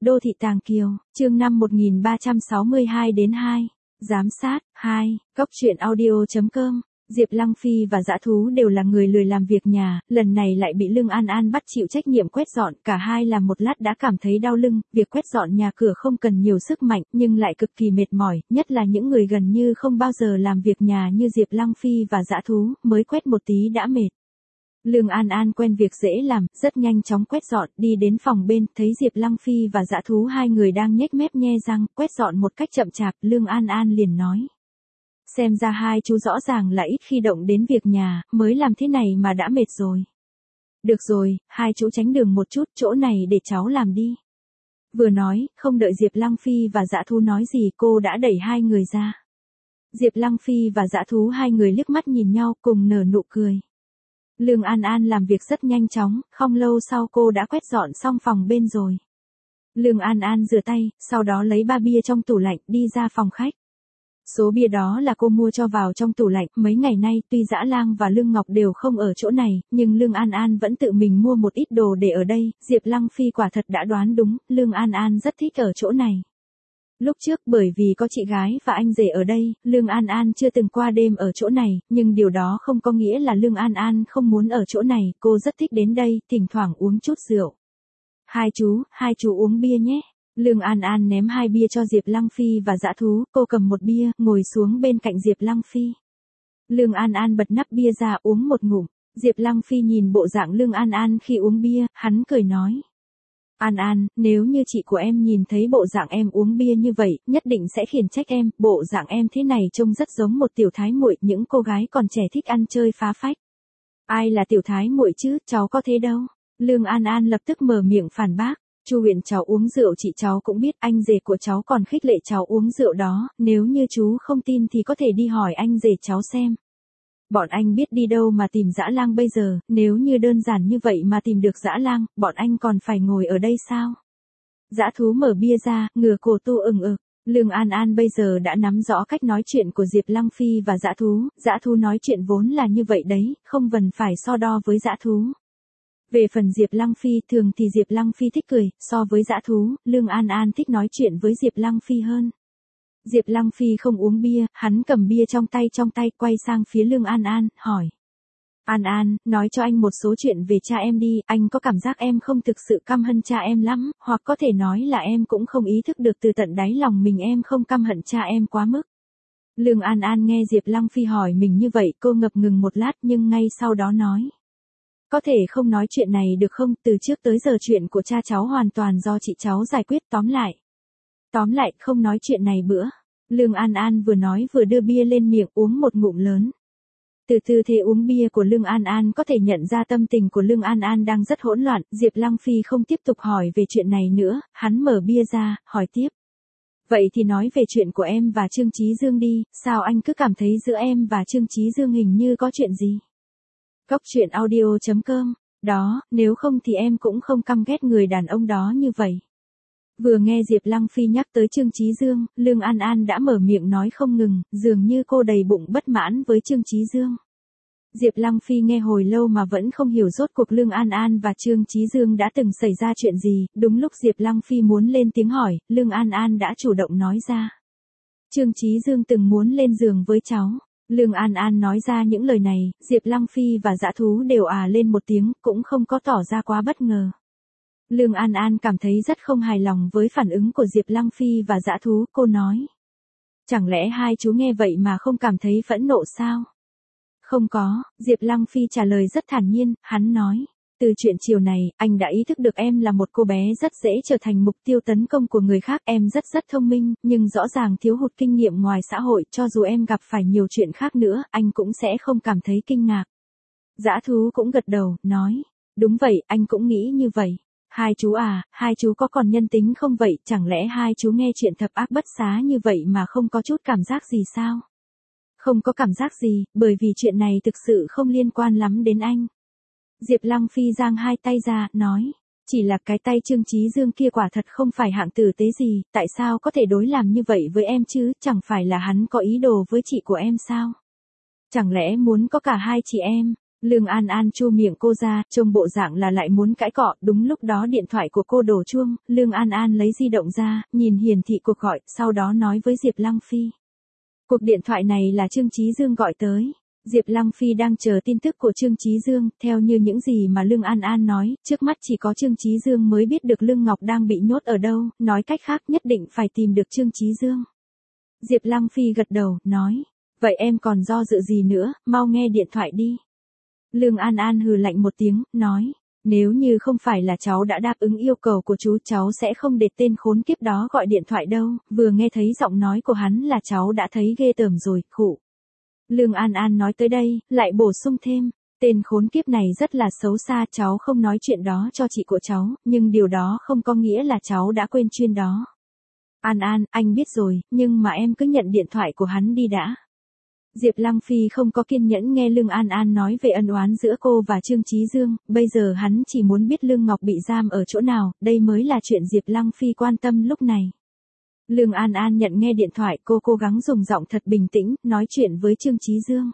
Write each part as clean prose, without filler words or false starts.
Đô thị Tàng Kiều, chương 5 1362 đến 2. Giám sát, 2, Cốc truyện audio.com. Diệp Lăng Phi và Dã Thú đều là người lười làm việc nhà, lần này lại bị Lương An An bắt chịu trách nhiệm quét dọn, cả hai làm một lát đã cảm thấy đau lưng, việc quét dọn nhà cửa không cần nhiều sức mạnh, nhưng lại cực kỳ mệt mỏi, nhất là những người gần như không bao giờ làm việc nhà như Diệp Lăng Phi và Dã Thú, mới quét một tí đã mệt. Lương An An quen việc dễ làm, rất nhanh chóng quét dọn, đi đến phòng bên, thấy Diệp Lăng Phi và Dã Thú hai người đang nhếch mép nhe răng, quét dọn một cách chậm chạp, Lương An An liền nói. Xem ra hai chú rõ ràng là ít khi động đến việc nhà, mới làm thế này mà đã mệt rồi. Được rồi, hai chú tránh đường một chút, chỗ này để cháu làm đi. Vừa nói, không đợi Diệp Lăng Phi và Dã Thú nói gì, cô đã đẩy hai người ra. Diệp Lăng Phi và Dã Thú hai người liếc mắt nhìn nhau, cùng nở nụ cười. Lương An An làm việc rất nhanh chóng, không lâu sau cô đã quét dọn xong phòng bên rồi. Lương An An rửa tay, sau đó lấy 3 bia trong tủ lạnh, đi ra phòng khách. Số bia đó là cô mua cho vào trong tủ lạnh, mấy ngày nay tuy Dã Lang và Lương Ngọc đều không ở chỗ này, nhưng Lương An An vẫn tự mình mua một ít đồ để ở đây, Diệp Lăng Phi quả thật đã đoán đúng, Lương An An rất thích ở chỗ này. Lúc trước bởi vì có chị gái và anh rể ở đây, Lương An An chưa từng qua đêm ở chỗ này, nhưng điều đó không có nghĩa là Lương An An không muốn ở chỗ này, cô rất thích đến đây, thỉnh thoảng uống chút rượu. Hai chú uống bia nhé. Lương An An ném 2 bia cho Diệp Lăng Phi và Dã Thú, cô cầm một bia, ngồi xuống bên cạnh Diệp Lăng Phi. Lương An An bật nắp bia ra uống một ngụm, Diệp Lăng Phi nhìn bộ dạng Lương An An khi uống bia, hắn cười nói. An An, nếu như chị của em nhìn thấy bộ dạng em uống bia như vậy, nhất định sẽ khiển trách em, bộ dạng em thế này trông rất giống một tiểu thái muội, những cô gái còn trẻ thích ăn chơi phá phách. Ai là tiểu thái muội chứ, cháu có thế đâu. Lương An An lập tức mở miệng phản bác. Chu Huyền cháu uống rượu chị cháu cũng biết, anh rể của cháu còn khích lệ cháu uống rượu đó, nếu như chú không tin thì có thể đi hỏi anh rể cháu xem. Bọn anh biết đi đâu mà tìm Dã Lang bây giờ, nếu như đơn giản như vậy mà tìm được Dã Lang, bọn anh còn phải ngồi ở đây sao? Dã Thú mở bia ra, ngửa cổ tu ừng ực. Lương An An bây giờ đã nắm rõ cách nói chuyện của Diệp Lăng Phi và Dã Thú nói chuyện vốn là như vậy đấy, không cần phải so đo với Dã Thú. Về phần Diệp Lăng Phi, thường thì Diệp Lăng Phi thích cười, so với Dã Thú, Lương An An thích nói chuyện với Diệp Lăng Phi hơn. Diệp Lăng Phi không uống bia, hắn cầm bia trong tay, quay sang phía Lương An An, hỏi. An An, nói cho anh một số chuyện về cha em đi, anh có cảm giác em không thực sự căm hận cha em lắm, hoặc có thể nói là em cũng không ý thức được từ tận đáy lòng mình em không căm hận cha em quá mức. Lương An An nghe Diệp Lăng Phi hỏi mình như vậy, cô ngập ngừng một lát nhưng ngay sau đó nói. Có thể không nói chuyện này được không, từ trước tới giờ chuyện của cha cháu hoàn toàn do chị cháu giải quyết, tóm lại, không nói chuyện này bữa. Lương An An vừa nói vừa đưa bia lên miệng uống một ngụm lớn. Từ tư thế uống bia của Lương An An có thể nhận ra tâm tình của Lương An An đang rất hỗn loạn, Diệp Lăng Phi không tiếp tục hỏi về chuyện này nữa, hắn mở bia ra, hỏi tiếp. Vậy thì nói về chuyện của em và Trương Chí Dương đi, sao anh cứ cảm thấy giữa em và Trương Chí Dương hình như có chuyện gì? Cốc truyện audio.com, đó, nếu không thì em cũng không căm ghét người đàn ông đó như vậy. Vừa nghe Diệp Lăng Phi nhắc tới Trương Chí Dương, Lương An An đã mở miệng nói không ngừng, dường như cô đầy bụng bất mãn với Trương Chí Dương. Diệp Lăng Phi nghe hồi lâu mà vẫn không hiểu rốt cuộc Lương An An và Trương Chí Dương đã từng xảy ra chuyện gì, đúng lúc Diệp Lăng Phi muốn lên tiếng hỏi, Lương An An đã chủ động nói ra. Trương Chí Dương từng muốn lên giường với cháu. Lương An An nói ra những lời này, Diệp Lăng Phi và Dã Thú đều lên một tiếng, cũng không có tỏ ra quá bất ngờ. Lương An An cảm thấy rất không hài lòng với phản ứng của Diệp Lăng Phi và Dã Thú, cô nói. Chẳng lẽ hai chú nghe vậy mà không cảm thấy phẫn nộ sao? Không có, Diệp Lăng Phi trả lời rất thản nhiên, hắn nói. Từ chuyện chiều này, anh đã ý thức được em là một cô bé rất dễ trở thành mục tiêu tấn công của người khác, em rất thông minh, nhưng rõ ràng thiếu hụt kinh nghiệm ngoài xã hội, cho dù em gặp phải nhiều chuyện khác nữa, anh cũng sẽ không cảm thấy kinh ngạc. Dã Thú cũng gật đầu, nói, đúng vậy, anh cũng nghĩ như vậy. Hai chú có còn nhân tính không vậy, chẳng lẽ hai chú nghe chuyện thập ác bất xá như vậy mà không có chút cảm giác gì sao? Không có cảm giác gì, bởi vì chuyện này thực sự không liên quan lắm đến anh. Diệp Lăng Phi giang hai tay ra, nói, chỉ là cái tay Trương Chí Dương kia quả thật không phải hạng tử tế gì, tại sao có thể đối làm như vậy với em chứ, chẳng phải là hắn có ý đồ với chị của em sao? Chẳng lẽ muốn có cả hai chị em? Lương An An chu miệng cô ra, trông bộ dạng là lại muốn cãi cọ, đúng lúc đó điện thoại của cô đổ chuông, Lương An An lấy di động ra, nhìn hiển thị cuộc gọi, sau đó nói với Diệp Lăng Phi. Cuộc điện thoại này là Trương Chí Dương gọi tới. Diệp Lăng Phi đang chờ tin tức của Trương Chí Dương, theo như những gì mà Lương An An nói, trước mắt chỉ có Trương Chí Dương mới biết được Lương Ngọc đang bị nhốt ở đâu, nói cách khác nhất định phải tìm được Trương Chí Dương. Diệp Lăng Phi gật đầu, nói, vậy em còn do dự gì nữa, mau nghe điện thoại đi. Lương An An hừ lạnh một tiếng, nói, nếu như không phải là cháu đã đáp ứng yêu cầu của chú cháu sẽ không để tên khốn kiếp đó gọi điện thoại đâu, vừa nghe thấy giọng nói của hắn là cháu đã thấy ghê tởm rồi, khụ. Lương An An nói tới đây, lại bổ sung thêm, tên khốn kiếp này rất là xấu xa, cháu không nói chuyện đó cho chị của cháu, nhưng điều đó không có nghĩa là cháu đã quên chuyện đó. An An, anh biết rồi, nhưng mà em cứ nhận điện thoại của hắn đi đã. Diệp Lăng Phi không có kiên nhẫn nghe Lương An An nói về ân oán giữa cô và Trương Chí Dương, bây giờ hắn chỉ muốn biết Lương Ngọc bị giam ở chỗ nào, đây mới là chuyện Diệp Lăng Phi quan tâm lúc này. Lương An An nhận nghe điện thoại, cô cố gắng dùng giọng thật bình tĩnh, nói chuyện với Trương Chí Dương.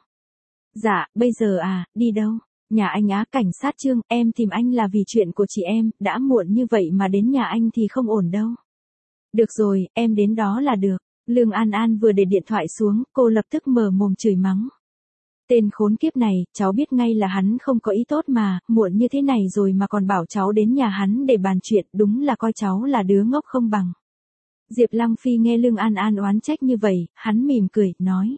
Dạ, bây giờ à, đi đâu? Nhà anh á, cảnh sát Trương, em tìm anh là vì chuyện của chị em, đã muộn như vậy mà đến nhà anh thì không ổn đâu. Được rồi, em đến đó là được. Lương An An vừa để điện thoại xuống, cô lập tức mở mồm chửi mắng. Tên khốn kiếp này, cháu biết ngay là hắn không có ý tốt mà, muộn như thế này rồi mà còn bảo cháu đến nhà hắn để bàn chuyện, đúng là coi cháu là đứa ngốc không bằng. Diệp Lăng Phi nghe Lương An An oán trách như vậy, hắn mỉm cười, nói.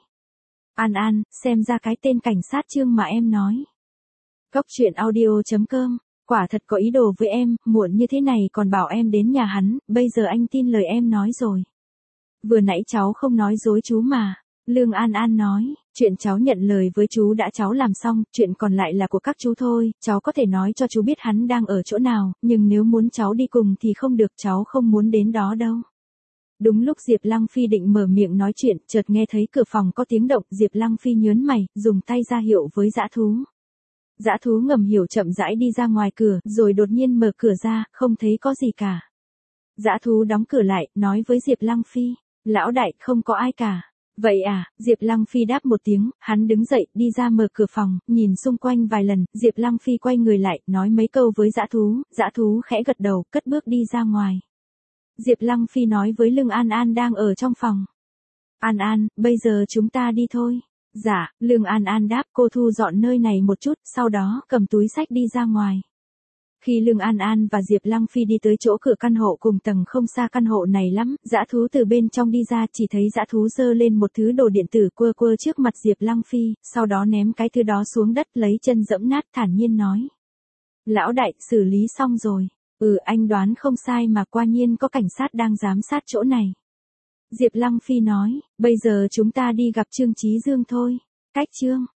An An, xem ra cái tên cảnh sát Trương mà em nói. Cốc truyện audio.com, quả thật có ý đồ với em, muộn như thế này còn bảo em đến nhà hắn, bây giờ anh tin lời em nói rồi. Vừa nãy cháu không nói dối chú mà. Lương An An nói, chuyện cháu nhận lời với chú đã cháu làm xong, chuyện còn lại là của các chú thôi, cháu có thể nói cho chú biết hắn đang ở chỗ nào, nhưng nếu muốn cháu đi cùng thì không được, cháu không muốn đến đó đâu. Đúng lúc Diệp Lăng Phi định mở miệng nói chuyện, chợt nghe thấy cửa phòng có tiếng động, Diệp Lăng Phi nhớn mày, dùng tay ra hiệu với dã thú. Dã thú ngầm hiểu chậm rãi đi ra ngoài cửa, rồi đột nhiên mở cửa ra, không thấy có gì cả. Dã thú đóng cửa lại, nói với Diệp Lăng Phi, lão đại, không có ai cả. Vậy à, Diệp Lăng Phi đáp một tiếng, hắn đứng dậy, đi ra mở cửa phòng, nhìn xung quanh vài lần, Diệp Lăng Phi quay người lại, nói mấy câu với dã thú khẽ gật đầu, cất bước đi ra ngoài. Diệp Lăng Phi nói với Lương An An đang ở trong phòng. An An, bây giờ chúng ta đi thôi. Dạ, Lương An An đáp, cô thu dọn nơi này một chút, sau đó cầm túi xách đi ra ngoài. Khi Lương An An và Diệp Lăng Phi đi tới chỗ cửa căn hộ cùng tầng không xa căn hộ này lắm, dã thú từ bên trong đi ra, chỉ thấy dã thú giơ lên một thứ đồ điện tử quơ quơ trước mặt Diệp Lăng Phi, sau đó ném cái thứ đó xuống đất, lấy chân giẫm nát, thản nhiên nói. Lão đại, xử lý xong rồi. Anh đoán không sai mà, quả nhiên có cảnh sát đang giám sát chỗ này. Diệp Lăng Phi nói, bây giờ chúng ta đi gặp Trương Chí Dương thôi. Cách Trương